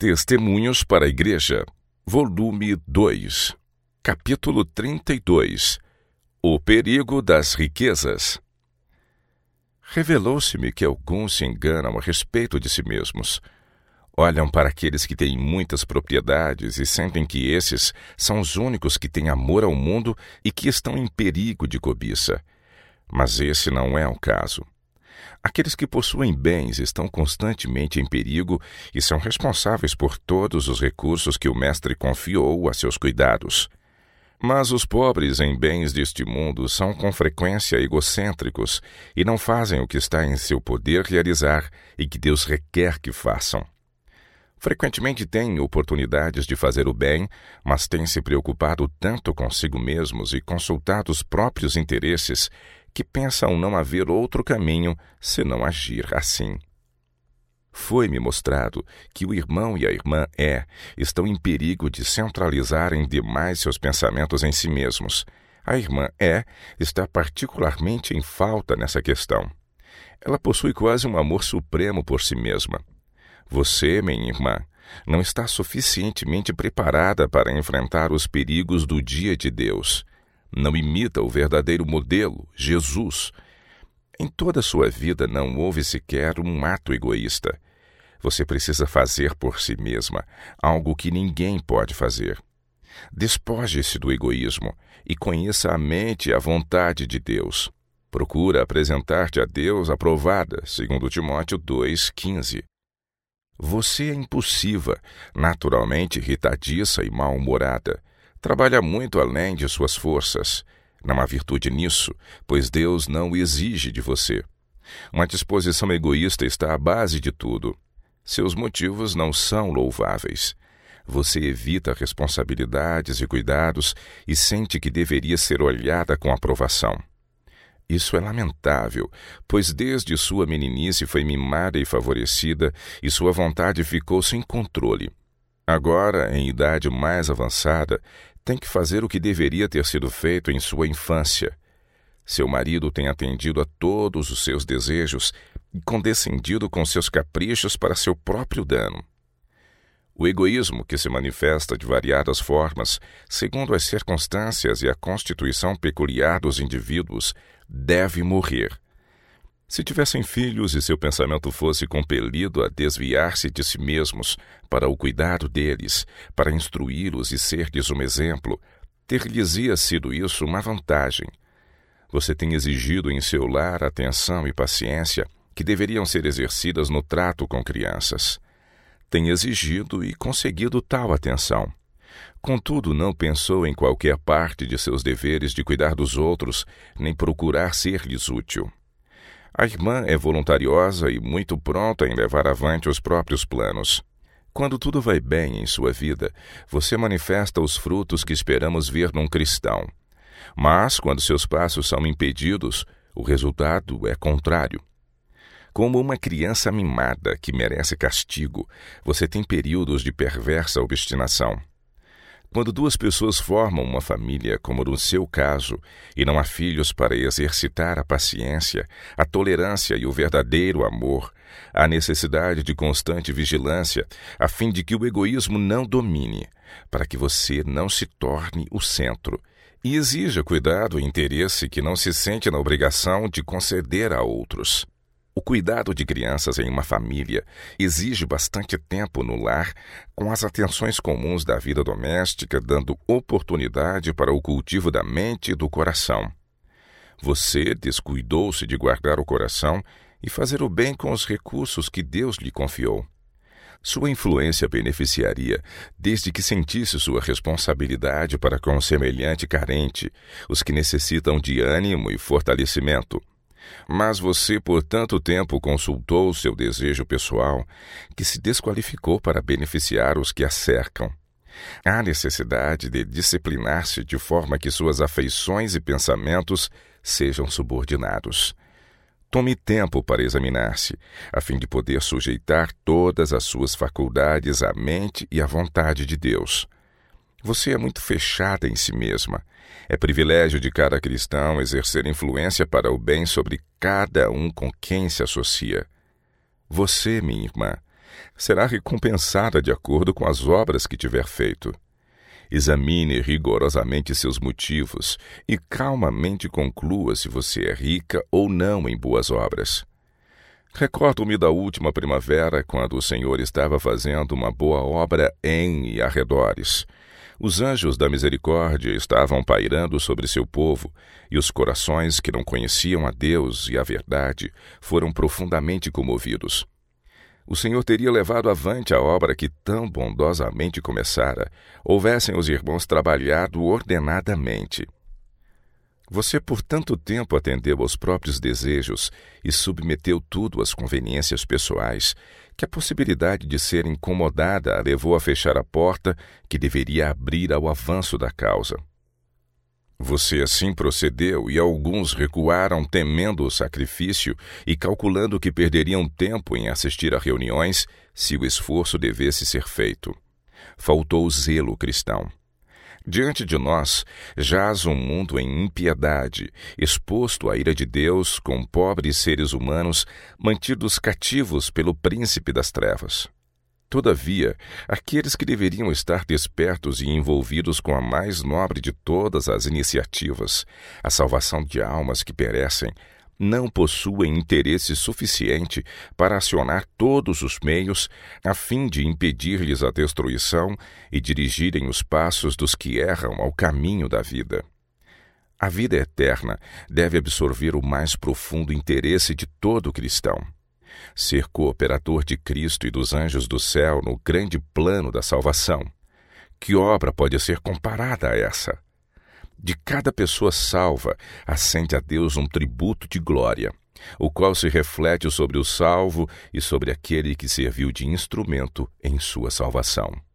Testemunhos para a Igreja, volume 2, capítulo 32. O perigo das riquezas. Revelou-se-me que alguns se enganam a respeito de si mesmos. Olham para aqueles que têm muitas propriedades e sentem que esses são os únicos que têm amor ao mundo e que estão em perigo de cobiça. Mas esse não é o caso. Aqueles que possuem bens estão constantemente em perigo e são responsáveis por todos os recursos que o Mestre confiou a seus cuidados. Mas os pobres em bens deste mundo são com frequência egocêntricos e não fazem o que está em seu poder realizar e que Deus requer que façam. Frequentemente têm oportunidades de fazer o bem, mas têm se preocupado tanto consigo mesmos e consultado os próprios interesses que pensam não haver outro caminho senão agir assim. Foi-me mostrado que o irmão e a irmã estão em perigo de centralizarem demais seus pensamentos em si mesmos. A irmã está particularmente em falta nessa questão. Ela possui quase um amor supremo por si mesma. Você, minha irmã, não está suficientemente preparada para enfrentar os perigos do dia de Deus. Não imita o verdadeiro modelo, Jesus. Em toda a sua vida não houve sequer um ato egoísta. Você precisa fazer por si mesma algo que ninguém pode fazer. Despoje-se do egoísmo e conheça a mente e a vontade de Deus. Procura apresentar-te a Deus aprovada, segundo Timóteo 2,15. Você é impulsiva, naturalmente irritadiça e mal-humorada. Trabalha muito além de suas forças. Não há virtude nisso, pois Deus não o exige de você. Uma disposição egoísta está à base de tudo. Seus motivos não são louváveis. Você evita responsabilidades e cuidados e sente que deveria ser olhada com aprovação. Isso é lamentável, pois desde sua meninice foi mimada e favorecida e sua vontade ficou sem controle. Agora, em idade mais avançada, tem que fazer o que deveria ter sido feito em sua infância. Seu marido tem atendido a todos os seus desejos e condescendido com seus caprichos para seu próprio dano. O egoísmo, que se manifesta de variadas formas, segundo as circunstâncias e a constituição peculiar dos indivíduos, deve morrer. Se tivessem filhos e seu pensamento fosse compelido a desviar-se de si mesmos para o cuidado deles, para instruí-los e ser-lhes um exemplo, ter-lhes-ia sido isso uma vantagem. Você tem exigido em seu lar atenção e paciência que deveriam ser exercidas no trato com crianças. Tem exigido e conseguido tal atenção. Contudo, não pensou em qualquer parte de seus deveres de cuidar dos outros, nem procurar ser-lhes útil. A irmã é voluntariosa e muito pronta em levar avante os próprios planos. Quando tudo vai bem em sua vida, você manifesta os frutos que esperamos ver num cristão. Mas, quando seus passos são impedidos, o resultado é contrário. Como uma criança mimada que merece castigo, você tem períodos de perversa obstinação. Quando duas pessoas formam uma família, como no seu caso, e não há filhos para exercitar a paciência, a tolerância e o verdadeiro amor, há necessidade de constante vigilância, a fim de que o egoísmo não domine, para que você não se torne o centro, e exija cuidado e interesse que não se sente na obrigação de conceder a outros. O cuidado de crianças em uma família exige bastante tempo no lar, com as atenções comuns da vida doméstica, dando oportunidade para o cultivo da mente e do coração. Você descuidou-se de guardar o coração e fazer o bem com os recursos que Deus lhe confiou. Sua influência beneficiaria desde que sentisse sua responsabilidade para com o semelhante carente, os que necessitam de ânimo e fortalecimento. Mas você por tanto tempo consultou seu desejo pessoal que se desqualificou para beneficiar os que a cercam. Há necessidade de disciplinar-se de forma que suas afeições e pensamentos sejam subordinados. Tome tempo para examinar-se, a fim de poder sujeitar todas as suas faculdades à mente e à vontade de Deus. Você é muito fechada em si mesma. É privilégio de cada cristão exercer influência para o bem sobre cada um com quem se associa. Você, minha irmã, será recompensada de acordo com as obras que tiver feito. Examine rigorosamente seus motivos e calmamente conclua se você é rica ou não em boas obras. Recordo-me da última primavera, quando o Senhor estava fazendo uma boa obra em e arredores. Os anjos da misericórdia estavam pairando sobre seu povo, e os corações que não conheciam a Deus e a verdade foram profundamente comovidos. O Senhor teria levado avante a obra que tão bondosamente começara, houvessem os irmãos trabalhado ordenadamente. Você por tanto tempo atendeu aos próprios desejos e submeteu tudo às conveniências pessoais, que a possibilidade de ser incomodada a levou a fechar a porta que deveria abrir ao avanço da causa. Você assim procedeu e alguns recuaram temendo o sacrifício e calculando que perderiam tempo em assistir a reuniões se o esforço devesse ser feito. Faltou zelo cristão. Diante de nós, jaz um mundo em impiedade, exposto à ira de Deus, com pobres seres humanos mantidos cativos pelo príncipe das trevas. Todavia, aqueles que deveriam estar despertos e envolvidos com a mais nobre de todas as iniciativas, a salvação de almas que perecem, não possuem interesse suficiente para acionar todos os meios a fim de impedir-lhes a destruição e dirigirem os passos dos que erram ao caminho da vida. A vida eterna deve absorver o mais profundo interesse de todo cristão. Ser cooperador de Cristo e dos anjos do céu no grande plano da salvação. Que obra pode ser comparada a essa? De cada pessoa salva, ascende a Deus um tributo de glória, o qual se reflete sobre o salvo e sobre aquele que serviu de instrumento em sua salvação.